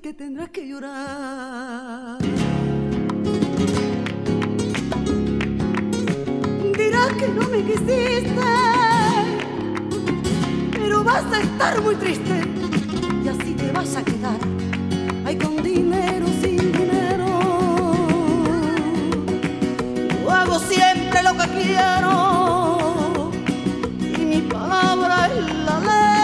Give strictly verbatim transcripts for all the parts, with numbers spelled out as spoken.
que tendrás que llorar. Dirás que no me quisiste, pero vas a estar muy triste y así te vas a quedar. Ay, con dinero, sin dinero, yo hago siempre lo que quiero y mi palabra es la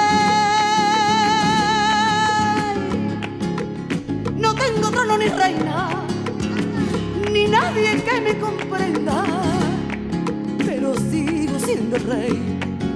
ley. No tengo trono ni reina, ni nadie que me comprenda, pero sigo siendo el rey.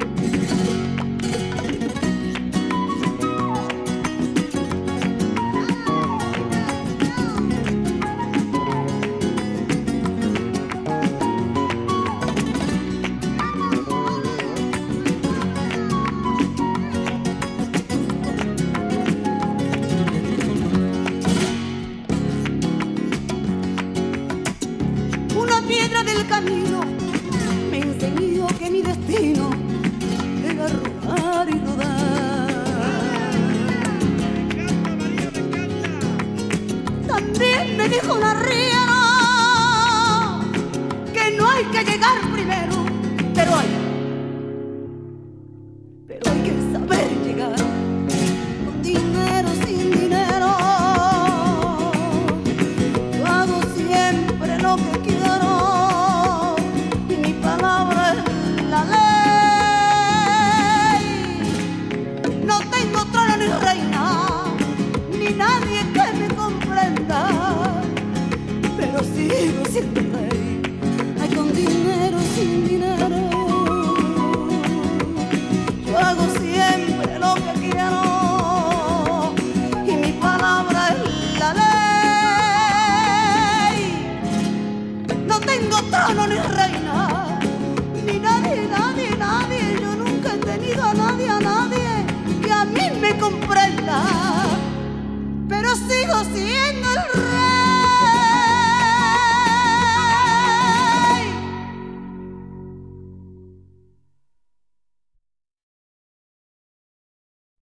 Del camino me enseñó que mi destino era rodar y rodar. También me dijo un arriero que no hay que llegar primero, pero hay, pero hay que saber llegar. Con dinero, sin dinero, yo hago siempre lo que quiero. Sigo siendo rey. Ay, con dinero, sin dinero, yo hago siempre lo que quiero y mi palabra es la ley. No tengo trono ni reina, ni nadie, nadie, nadie. Yo nunca he tenido a nadie, a nadie que a mí me comprenda, pero sigo siendo el rey.